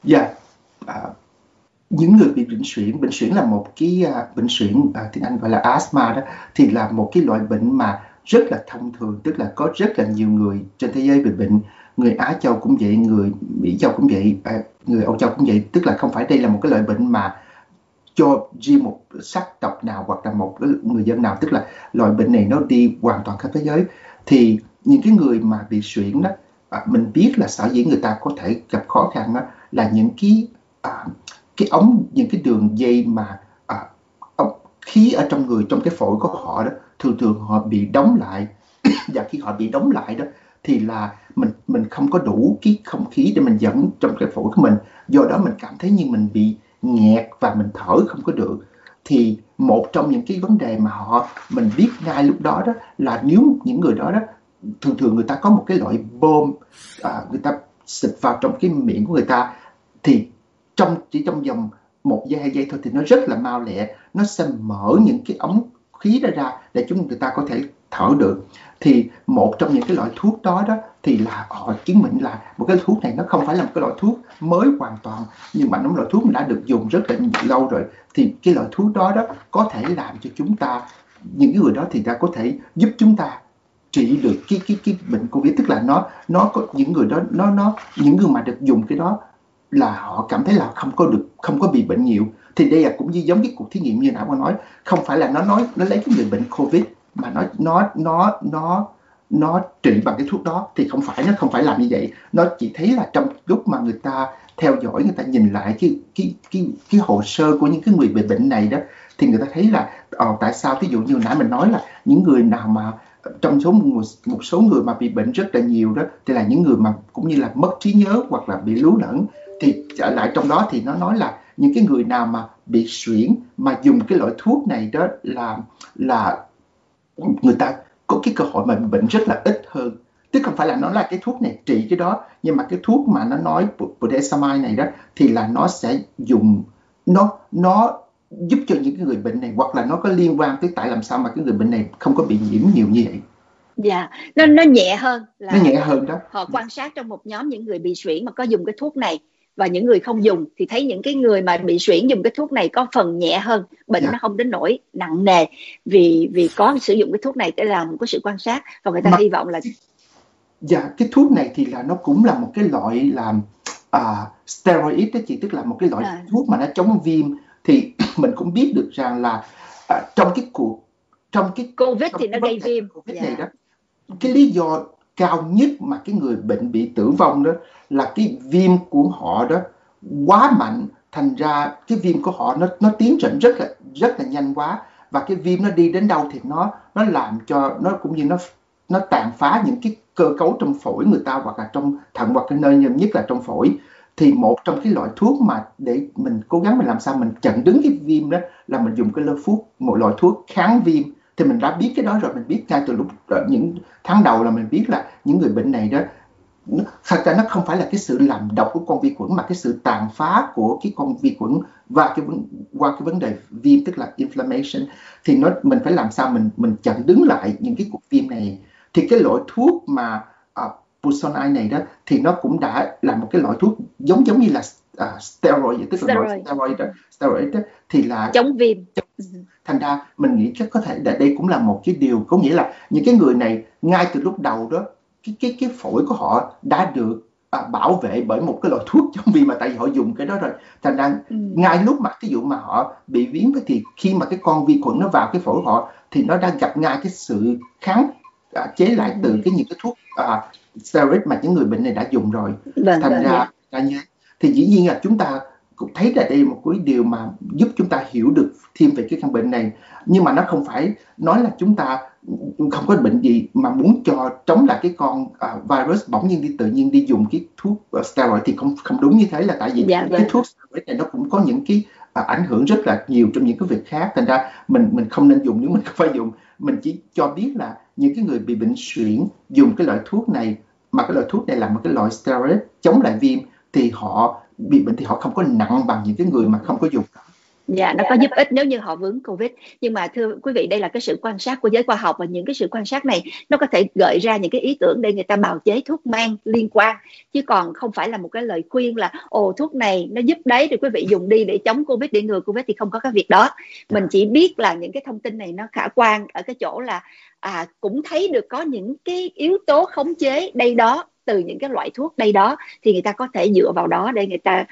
Những người bị bệnh suyễn là một cái bệnh suyễn tiếng Anh gọi là asthma đó, thì là một cái loại bệnh mà rất là thông thường, tức là có rất là nhiều người trên thế giới bị bệnh. Người Á Châu cũng vậy, người Mỹ Châu cũng vậy, người Âu Châu cũng vậy. Tức là không phải đây là một cái loại bệnh mà cho riêng một sắc tộc nào hoặc là một người dân nào, tức là loại bệnh này nó đi hoàn toàn khắp thế giới. Thì những cái người mà bị suyễn đó, mình biết là sở dĩ người ta có thể gặp khó khăn đó là những cái ống, những cái đường dây mà khí ở trong người, trong cái phổi của họ đó, thường họ bị đóng lại. Và khi họ bị đóng lại đó thì là mình không có đủ cái không khí để mình dẫn trong cái phổi của mình, do đó mình cảm thấy như mình bị nghẹt và mình thở không có được. Thì một trong những cái vấn đề mà mình biết ngay lúc đó đó là nếu những người đó thường người ta có một cái loại bơm, người ta xịt vào trong cái miệng của người ta, thì chỉ trong vòng 1 giây 2 giây thôi thì nó rất là mau lẹ, nó sẽ mở những cái ống khí đó ra để người ta có thể thở được. Thì một trong những cái loại thuốc đó thì là họ chứng minh là một cái thuốc này nó không phải là một cái loại thuốc mới hoàn toàn, nhưng mà nó là loại thuốc đã được dùng rất là lâu rồi. Thì cái loại thuốc đó có thể làm cho chúng ta, những người đó thì ta có thể giúp chúng ta trị được cái Covid, tức là nó có những người đó, những người mà được dùng cái đó là họ cảm thấy là không có bị bệnh nhiều. Thì đây là cũng như giống cái cuộc thí nghiệm như nãy con nói, không phải là nó lấy cái người bệnh Covid mà nó trị bằng cái thuốc đó, thì nó không phải làm như vậy. Nó chỉ thấy là trong lúc mà người ta theo dõi, người ta nhìn lại cái hồ sơ của những cái người bị bệnh này đó, thì người ta thấy là tại sao, ví dụ như nãy mình nói là những người nào mà trong một số người mà bị bệnh rất là nhiều đó, thì là những người mà cũng như là mất trí nhớ hoặc là bị lú lẫn. Thì trở lại trong đó thì nó nói là những cái người nào mà bị suyễn mà dùng cái loại thuốc này đó là người ta có cái cơ hội mà bị bệnh rất là ít hơn. Tức không phải là nó là cái thuốc này trị cái đó, nhưng mà cái thuốc mà nó nói budesonide này đó thì là nó sẽ dùng, nó giúp cho những cái người bệnh này, hoặc là nó có liên quan tới tại làm sao mà cái người bệnh này không có bị nhiễm nhiều như vậy. Dạ, nó nhẹ hơn là Nó nhẹ hơn đó. họ quan sát trong một nhóm những người bị suyễn mà có dùng cái thuốc này, và những người không dùng thì thấy những cái người mà bị suyễn dùng cái thuốc này có phần nhẹ hơn, bệnh nó không đến nỗi nặng nề vì có sử dụng cái thuốc này để làm một cái sự quan sát, và người ta hy vọng là cái thuốc này thì là nó cũng là một cái loại làm steroid đó chị, tức là một cái loại thuốc mà nó chống viêm. Thì mình cũng biết được rằng là trong cái Covid thì nó gây viêm Covid này đó, cái lý do cao nhất mà cái người bệnh bị tử vong đó là cái viêm của họ đó quá mạnh, thành ra cái viêm của họ nó tiến triển rất là nhanh quá, và cái viêm nó đi đến đâu thì nó làm cho nó cũng như nó tàn phá những cái cơ cấu trong phổi người ta, hoặc là trong thận, hoặc cái nơi nhất là trong phổi. Thì một trong cái loại thuốc mà để mình cố gắng mình làm sao mình chặn đứng cái viêm đó là mình dùng một loại thuốc kháng viêm. Thì mình đã biết cái đó rồi, mình biết ngay từ lúc những tháng đầu là mình biết là những người bệnh này đó, thật ra nó không phải là cái sự làm độc của con vi khuẩn, mà cái sự tàn phá của cái con vi khuẩn và qua cái vấn đề viêm, tức là inflammation. Thì mình phải làm sao mình chặn đứng lại những cái cuộc viêm này. Thì cái loại thuốc mà budesonide này đó thì nó cũng đã là một cái loại thuốc giống như là steroid, tức là loại steroid đó, thì là chống viêm. Thành ra mình nghĩ chắc có thể đây cũng là một cái điều, có nghĩa là những cái người này ngay từ lúc đầu đó, cái phổi của họ đã được bảo vệ bởi một cái loại thuốc chống viêm, mà tại vì họ dùng cái đó rồi. Thành ra ngay lúc mà ví dụ mà họ bị viêm thì khi mà cái con vi khuẩn nó vào cái phổi họ thì nó đã gặp ngay cái sự kháng chế lại từ những cái thuốc steroid mà những người bệnh này đã dùng rồi. Thành ra thì dĩ nhiên là chúng ta cũng thấy là đây là một cái điều mà giúp chúng ta hiểu được thêm về cái căn bệnh này. Nhưng mà nó không phải nói là chúng ta không có bệnh gì mà muốn chống lại cái con virus bỗng nhiên tự nhiên đi dùng cái thuốc steroid thì không đúng như thế. Là tại vì cái thuốc steroid này nó cũng có những cái ảnh hưởng rất là nhiều trong những cái việc khác. Thành ra mình không nên dùng nếu mình không phải dùng. Mình chỉ cho biết là những cái người bị bệnh suyễn dùng cái loại thuốc này, mà cái loại thuốc này là một cái loại steroid chống lại viêm, thì họ bị bệnh thì họ không có nặng bằng những cái người mà không có dùng. Dạ, nó có giúp ích nếu như họ vướng Covid. Nhưng mà thưa quý vị, đây là cái sự quan sát của giới khoa học, và những cái sự quan sát này nó có thể gợi ra những cái ý tưởng để người ta bào chế thuốc men liên quan, chứ còn không phải là một cái lời khuyên là thuốc này nó giúp đấy thì quý vị dùng đi để chống Covid, để ngừa Covid, thì không có cái việc đó. Mình chỉ biết là những cái thông tin này nó khả quan ở cái chỗ là cũng thấy được có những cái yếu tố khống chế đây đó từ những cái loại thuốc đây đó, thì người ta có thể dựa vào đó để người ta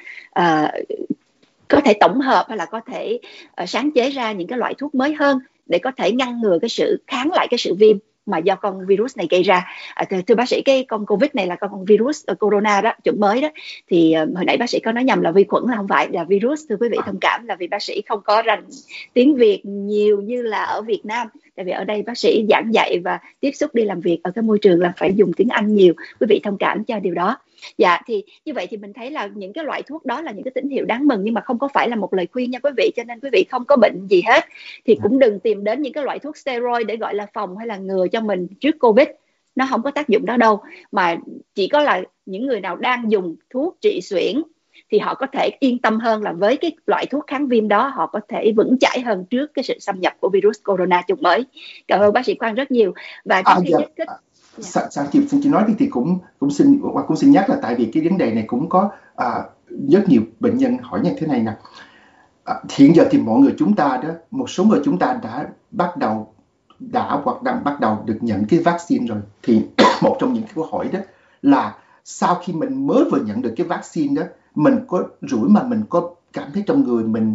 có thể tổng hợp hay là có thể sáng chế ra những cái loại thuốc mới hơn để có thể ngăn ngừa cái sự kháng lại cái sự viêm mà do con virus này gây ra. Thưa bác sĩ, cái con Covid này là con virus corona đó, chủng mới đó, thì hồi nãy bác sĩ có nói nhầm là vi khuẩn, là không phải là virus. Thưa quý vị thông cảm là vì bác sĩ không có rành tiếng Việt nhiều như là ở Việt Nam, tại vì ở đây bác sĩ giảng dạy và tiếp xúc đi làm việc ở cái môi trường là phải dùng tiếng Anh nhiều, quý vị thông cảm cho điều đó. Dạ, thì như vậy thì mình thấy là những cái loại thuốc đó là những cái tín hiệu đáng mừng, nhưng mà không có phải là một lời khuyên nha quý vị. Cho nên quý vị không có bệnh gì hết thì cũng đừng tìm đến những cái loại thuốc steroid để gọi là phòng hay là ngừa cho mình trước Covid. Nó không có tác dụng đó đâu, mà chỉ có là những người nào đang dùng thuốc trị suyễn thì họ có thể yên tâm hơn là với cái loại thuốc kháng viêm đó họ có thể vững chãi hơn trước cái sự xâm nhập của virus corona chủng mới. Cảm ơn bác sĩ Quang rất nhiều. Và trước khi kết thúc Sao chị nói thì cũng xin nhắc là tại vì cái vấn đề này cũng có rất nhiều bệnh nhân hỏi như thế này nè. Hiện giờ thì mọi người chúng ta đó, một số người chúng ta đã bắt đầu đã hoặc đang bắt đầu được nhận cái vaccine rồi, thì một trong những cái câu hỏi đó là sau khi mình mới vừa nhận được cái vaccine đó, mình có rủi mà mình có cảm thấy trong người mình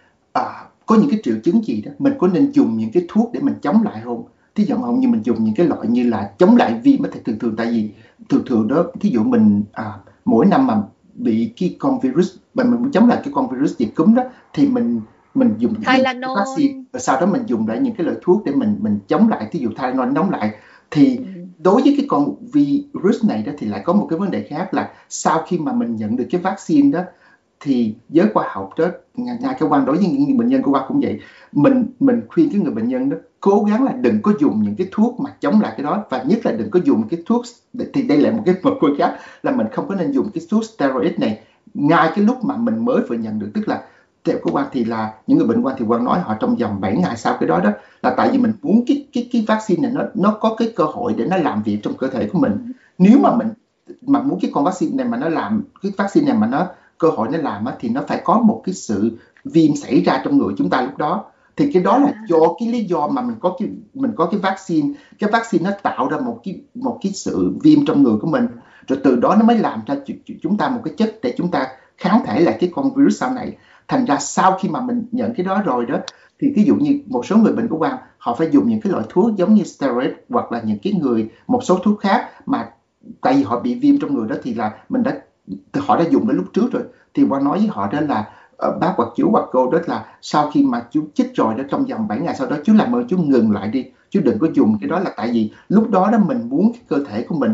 có những cái triệu chứng gì đó, mình có nên dùng những cái thuốc để mình chống lại không? Thí dụ như mình dùng những cái loại như là chống lại viêm thì thường tại vì thường đó, thí dụ mình mỗi năm mà bị cái con virus mà mình muốn chống lại cái con virus diệt cúm đó, thì mình dùng những cái vaccine, Tylenol. và sau đó mình dùng lại những cái loại thuốc để mình chống lại, thí dụ Tylenol đóng lại. Thì đối với cái con virus này đó thì lại có một cái vấn đề khác là sau khi mà mình nhận được cái vaccine đó, thì giới khoa học đó, ngay cái quan đối với những bệnh nhân của Quang cũng vậy, mình khuyên cái người bệnh nhân đó cố gắng là đừng có dùng những cái thuốc mà chống lại cái đó, và nhất là đừng có dùng cái thuốc, thì đây là một cái mật khuyên khác, là mình không có nên dùng cái thuốc steroid này ngay cái lúc mà mình mới vừa nhận được. Tức là theo của Quang thì là những người bệnh Quang thì Quang nói họ trong vòng 7 ngày sau cái đó đó, là tại vì mình muốn cái vaccine này nó có cái cơ hội để nó làm việc trong cơ thể của mình. Nếu mà mình mà muốn cái con vaccine này mà nó làm, cái vaccine này mà nó cơ hội nó làm thì nó phải có một cái sự viêm xảy ra trong người chúng ta lúc đó. Thì cái đó là do cái lý do mà mình có cái vaccine nó tạo ra một cái sự viêm trong người của mình, rồi từ đó nó mới làm cho chúng ta một cái chất để chúng ta kháng thể lại cái con virus sau này. Thành ra sau khi mà mình nhận cái đó rồi đó, thì ví dụ như một số người bệnh của Quang họ phải dùng những cái loại thuốc giống như steroid, hoặc là những cái người một số thuốc khác mà tại vì họ bị viêm trong người đó, thì là họ đã dùng đến lúc trước rồi. Thì Quang nói với họ đó là bác hoặc chú hoặc cô, đó là sau khi mà chú chích rồi đó, trong vòng 7 ngày sau đó chú làm ơn chú ngừng lại đi, chú đừng có dùng cái đó, là tại vì lúc đó đó mình muốn cái cơ thể của mình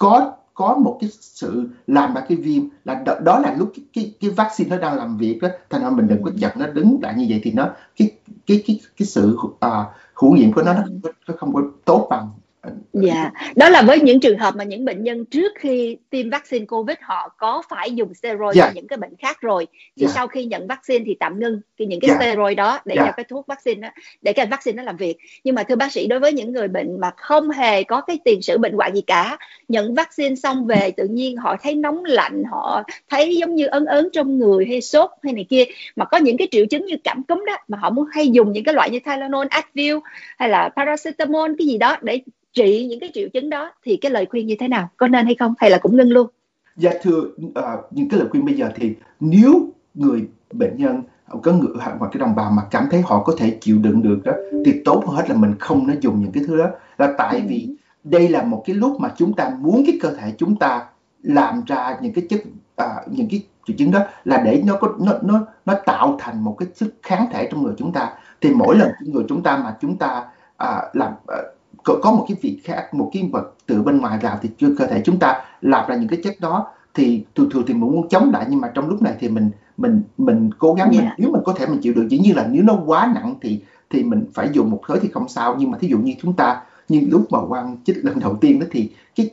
có một cái sự làm ra cái viêm, là đó là lúc cái vaccine nó đang làm việc đó. Thành ra mình đừng có chặn nó đứng lại như vậy, thì nó cái sự hữu nghiệm của nó không có tốt bằng. Dạ, đó là với những trường hợp mà những bệnh nhân trước khi tiêm vaccine COVID họ có phải dùng steroid cho những cái bệnh khác rồi, thì sau khi nhận vaccine thì tạm ngưng những cái steroid đó để cho cái thuốc vaccine đó, để cái vaccine nó làm việc. Nhưng mà thưa bác sĩ, đối với những người bệnh mà không hề có cái tiền sử bệnh hoạn gì cả, nhận vaccine xong về tự nhiên họ thấy nóng lạnh, họ thấy giống như ớn ớn trong người hay sốt hay này kia, mà có những cái triệu chứng như cảm cúm đó, mà họ muốn hay dùng những cái loại như Tylenol, Advil hay là paracetamol cái gì đó để trị những cái triệu chứng đó, thì cái lời khuyên như thế nào, có nên hay không, hay là cũng ngưng luôn? Dạ thưa, những cái lời khuyên bây giờ thì nếu người bệnh nhân có người hoặc cái đồng bào mà cảm thấy họ có thể chịu đựng được đó, thì tốt hơn hết là mình không nên dùng những cái thứ đó, là tại vì đây là một cái lúc mà chúng ta muốn cái cơ thể chúng ta làm ra những cái chất những cái triệu chứng đó, là để nó tạo thành một cái sức kháng thể trong người chúng ta. Thì mỗi lần người chúng ta mà chúng ta làm có một cái việc khác, một cái vật từ bên ngoài vào, thì cơ thể chúng ta làm ra những cái chất đó, thì thường thì mình muốn chống lại, nhưng mà trong lúc này thì mình cố gắng, nếu mình có thể mình chịu được. Dĩ nhiên là nếu nó quá nặng thì mình phải dùng một thứ thì không sao, nhưng mà thí dụ như chúng ta, như lúc mà Quang chích lần đầu tiên đó, thì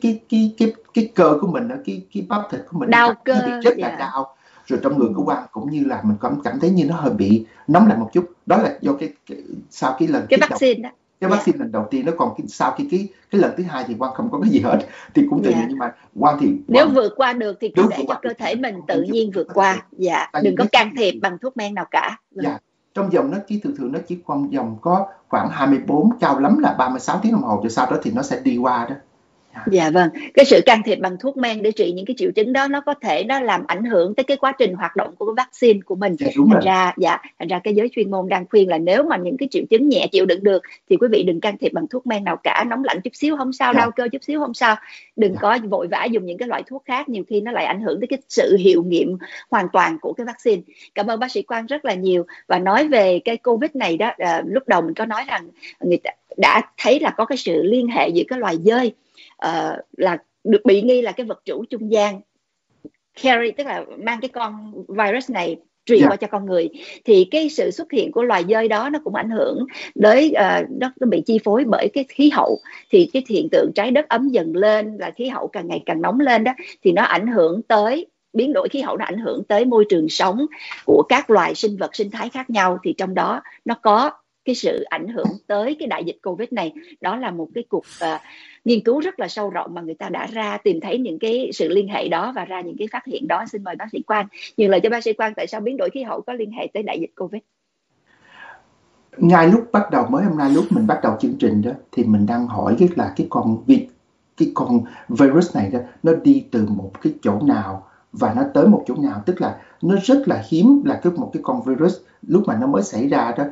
cái cơ của mình, cái bắp thịt của mình đau cơ, nó bị rất là đau, rồi trong người của Quang cũng như là mình cảm thấy như nó hơi bị nóng lại một chút. Đó là do sau cái lần cái vaccine đó, cái vaccine lần đầu tiên. Nó còn sau khi cái lần thứ hai thì Quang không có cái gì hết, thì cũng tự nhiên. Nhưng mà Quang thì nếu vượt qua được thì cứ để cho cơ thể mình tự nhiên vượt qua, đừng có can thiệp bằng thuốc men nào cả. Trong vòng nó thường nó chỉ trong vòng có khoảng 24, cao lắm là 36 tiếng đồng hồ, rồi sau đó thì nó sẽ đi qua đó. Dạ vâng, cái sự can thiệp bằng thuốc men để trị những cái triệu chứng đó nó có thể nó làm ảnh hưởng tới cái quá trình hoạt động của vaccine của mình. Thành ra cái giới chuyên môn đang khuyên là nếu mà những cái triệu chứng nhẹ chịu đựng được thì quý vị đừng can thiệp bằng thuốc men nào cả. Nóng lạnh chút xíu không sao, đau cơ chút xíu không sao. Đừng có vội vã dùng những cái loại thuốc khác, nhiều khi nó lại ảnh hưởng tới cái sự hiệu nghiệm hoàn toàn của cái vaccine. Cảm ơn bác sĩ Quang rất là nhiều. Và nói về cái COVID này đó, lúc đầu mình có nói rằng người ta đã thấy là có cái sự liên hệ giữa cái loài dơi là được bị nghi là cái vật chủ trung gian carry, tức là mang cái con virus này truyền qua cho con người, thì cái sự xuất hiện của loài dơi đó nó cũng ảnh hưởng tới nó bị chi phối bởi cái khí hậu. Thì cái hiện tượng trái đất ấm dần lên, là khí hậu càng ngày càng nóng lên đó, thì nó ảnh hưởng tới biến đổi khí hậu, nó ảnh hưởng tới môi trường sống của các loài sinh vật sinh thái khác nhau. Thì trong đó nó có cái sự ảnh hưởng tới cái đại dịch Covid này. Đó là một cái cuộc nghiên cứu rất là sâu rộng mà người ta đã tìm thấy những cái sự liên hệ đó và ra những cái phát hiện đó. Xin mời bác sĩ Quang nhường lời cho bác sĩ Quang, tại sao biến đổi khí hậu có liên hệ tới đại dịch Covid? Ngay lúc bắt đầu, mới hôm nay lúc mình bắt đầu chương trình đó, thì mình đang hỏi cái con virus này đó, nó đi từ một cái chỗ nào và nó tới một chỗ nào. Tức là nó rất là hiếm là một cái con virus lúc mà nó mới xảy ra đó,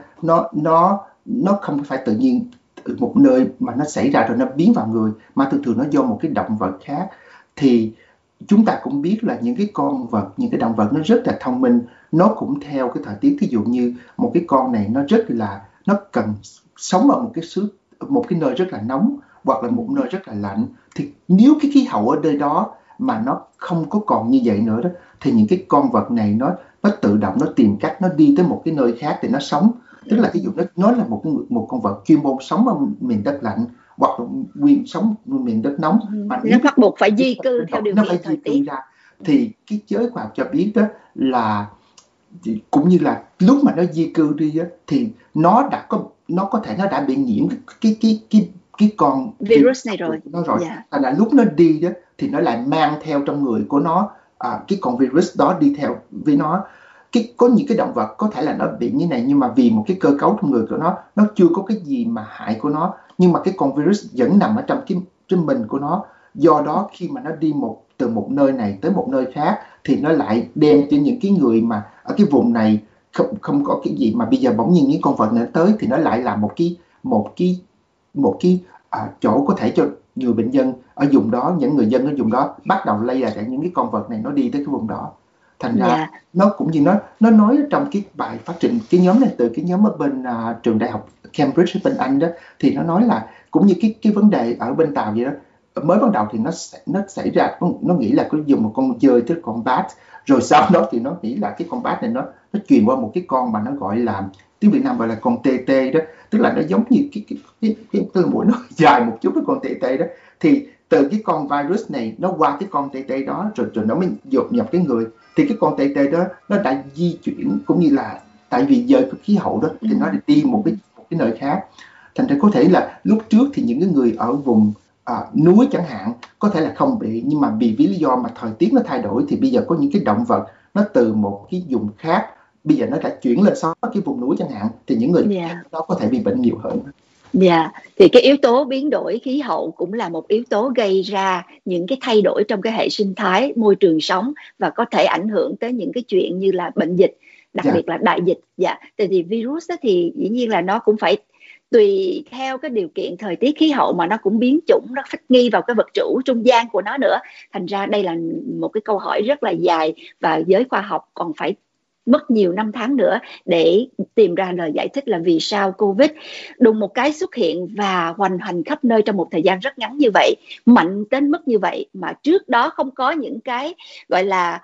nó không phải tự nhiên từ một nơi mà nó xảy ra rồi nó biến vào người, mà thường thường nó do một cái động vật khác. Thì chúng ta cũng biết là những cái con vật, những cái động vật nó rất là thông minh, nó cũng theo cái thời tiết. Thí dụ như một cái con này nó cần sống ở một cái nơi rất là nóng, hoặc là một nơi rất là lạnh. Thì nếu cái khí hậu ở nơi đó mà nó không có còn như vậy nữa đó, thì những cái con vật này nó tự động nó tìm cách nó đi tới một cái nơi khác để nó sống. Tức là ví dụ nó là một con vật chuyên môn sống ở miền đất lạnh, hoặc là sống ở miền đất nóng, mà Nó nếu bắt buộc phải di cư theo điều nó kiện phải di thời cư tiết. ra. Thì cái giới khoa học cho biết đó là, cũng như là lúc mà nó di cư đi á, thì nó có thể nó đã bị nhiễm cái con Virus này rồi. nó rồi. Dạ. Thành là lúc nó đi đó thì nó lại mang theo trong người của nó cái con virus đó đi theo với nó. Có những cái động vật có thể là nó bị như này, nhưng mà vì một cái cơ cấu trong người của nó chưa có cái gì mà hại của nó, nhưng mà cái con virus vẫn nằm ở trong cái mình của nó. Do đó khi mà nó đi từ một nơi này tới một nơi khác, thì nó lại đem cho những cái người mà ở cái vùng này không có cái gì, mà bây giờ bỗng nhiên những con vật này tới, thì nó lại là một cái chỗ có thể cho người bệnh nhân ở vùng đó, những người dân ở vùng đó bắt đầu lây là những cái con vật này nó đi tới cái vùng đó. Thành ra Dạ. nó cũng như nó nói trong cái bài phát trình cái nhóm này, từ cái nhóm ở bên trường đại học Cambridge bên Anh đó, thì nó nói là cũng như cái vấn đề ở bên Tàu vậy đó. Mới ban đầu thì nó xảy ra, nó nghĩ là có dùng một con dơi, tức là con bat, rồi sau đó thì nó nghĩ là cái con bat này nó truyền qua một cái con mà nó gọi là, tiếng Việt Nam gọi là con tê tê đó. Tức là nó giống như cái từ mũi nó dài một chút, cái con tê tê đó. Thì từ cái con virus này nó qua cái con tê tê đó, rồi nó mới dột nhập cái người. Thì cái con tê tê đó nó đã di chuyển, cũng như là tại vì giờ cái khí hậu đó thì nó đi một cái nơi khác. Thành ra có thể là lúc trước thì những cái người ở vùng núi chẳng hạn có thể là không bị, nhưng mà vì lý do mà thời tiết nó thay đổi, thì bây giờ có những cái động vật nó từ một cái vùng khác, bây giờ nó đã chuyển lên sống ở cái vùng núi chẳng hạn, thì những người đó có thể bị bệnh nhiều hơn. Dạ, thì cái yếu tố biến đổi khí hậu cũng là một yếu tố gây ra những cái thay đổi trong cái hệ sinh thái, môi trường sống, và có thể ảnh hưởng tới những cái chuyện như là bệnh dịch, đặc biệt là đại dịch. Dạ, thì virus thì dĩ nhiên là nó cũng phải tùy theo cái điều kiện thời tiết khí hậu mà nó cũng biến chủng, nó thích nghi vào cái vật chủ trung gian của nó nữa. Thành ra đây là một cái câu hỏi rất là dài, và giới khoa học còn phải mất nhiều năm tháng nữa để tìm ra lời giải thích là vì sao Covid đùng một cái xuất hiện và hoành hành khắp nơi trong một thời gian rất ngắn như vậy, mạnh đến mức như vậy, mà trước đó không có những cái gọi là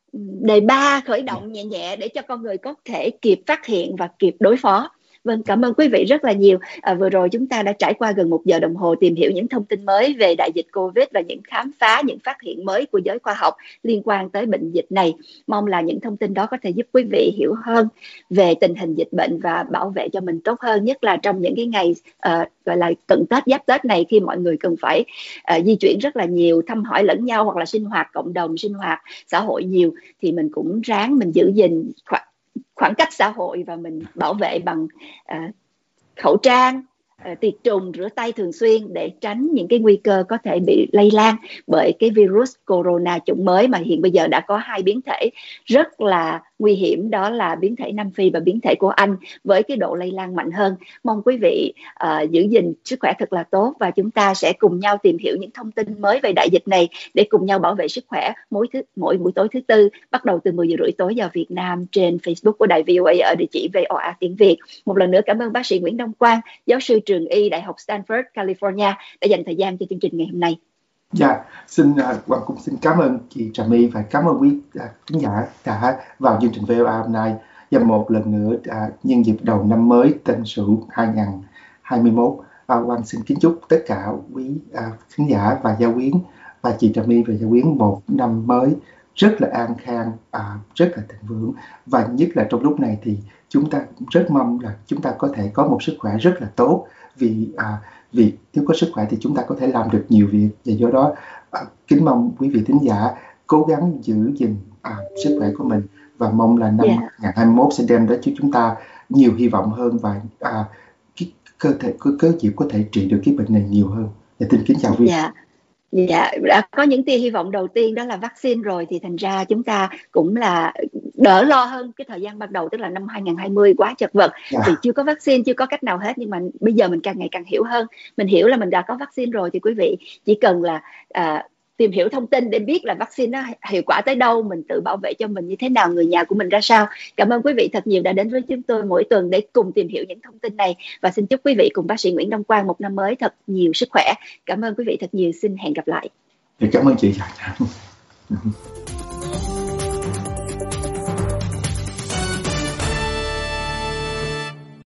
đề ba khởi động nhẹ nhẹ để cho con người có thể kịp phát hiện và kịp đối phó. Vâng, cảm ơn quý vị rất là nhiều. Vừa rồi chúng ta đã trải qua gần 1 giờ đồng hồ tìm hiểu những thông tin mới về đại dịch Covid và những khám phá, những phát hiện mới của giới khoa học liên quan tới bệnh dịch này. Mong là những thông tin đó có thể giúp quý vị hiểu hơn về tình hình dịch bệnh và bảo vệ cho mình tốt hơn, nhất là trong những cái ngày gọi là cận Tết, giáp Tết này, khi mọi người cần phải di chuyển rất là nhiều, thăm hỏi lẫn nhau, hoặc là sinh hoạt cộng đồng, sinh hoạt xã hội nhiều, thì mình cũng ráng mình giữ gìn khoảng cách xã hội, và mình bảo vệ bằng khẩu trang, tiệt trùng, rửa tay thường xuyên để tránh những cái nguy cơ có thể bị lây lan bởi cái virus corona chủng mới mà hiện bây giờ đã có 2 biến thể rất là nguy hiểm, đó là biến thể Nam Phi và biến thể của Anh, với cái độ lây lan mạnh hơn. Mong quý vị giữ gìn sức khỏe thật là tốt, và chúng ta sẽ cùng nhau tìm hiểu những thông tin mới về đại dịch này để cùng nhau bảo vệ sức khỏe mỗi buổi tối thứ Tư bắt đầu từ 10 giờ rưỡi tối giờ Việt Nam trên Facebook của đài VOA ở địa chỉ VOA tiếng Việt. Một lần nữa cảm ơn bác sĩ Nguyễn Đông Quang, giáo sư trường y Đại học Stanford, California, đã dành thời gian cho chương trình ngày hôm nay. Dạ, Hoàng cũng xin cảm ơn chị Trà My và cảm ơn quý khán giả đã vào chương trình VOA hôm nay. Và một lần nữa nhân dịp đầu năm mới Tân Sửu 2021, Hoàng xin kính chúc tất cả quý khán giả và giáo quyến và chị Trà My và giáo quyến một năm mới rất là an khang, rất là thịnh vượng, và nhất là trong lúc này thì chúng ta rất mong là chúng ta có thể có một sức khỏe rất là tốt, vì nếu có sức khỏe thì chúng ta có thể làm được nhiều việc. Và do đó kính mong quý vị thính giả cố gắng giữ gìn sức khỏe của mình, và mong là năm 2021 sẽ đem đến cho chúng ta nhiều hy vọng hơn và cái cơ thể có thể trị được cái bệnh này nhiều hơn. Dạ, xin kính chào Vi. Dạ, đã có những tia hy vọng đầu tiên đó là vaccine rồi, thì thành ra chúng ta cũng là đỡ lo hơn cái thời gian ban đầu, tức là năm 2020 quá chật vật vì chưa có vaccine, chưa có cách nào hết. Nhưng mà bây giờ mình càng ngày càng hiểu hơn, mình hiểu là mình đã có vaccine rồi, thì quý vị chỉ cần là tìm hiểu thông tin để biết là vaccine nó hiệu quả tới đâu, mình tự bảo vệ cho mình như thế nào, người nhà của mình ra sao. Cảm ơn quý vị thật nhiều đã đến với chúng tôi mỗi tuần để cùng tìm hiểu những thông tin này, và xin chúc quý vị cùng bác sĩ Nguyễn Đông Quang một năm mới thật nhiều sức khỏe. Cảm ơn quý vị thật nhiều, xin hẹn gặp lại. Cảm ơn chị.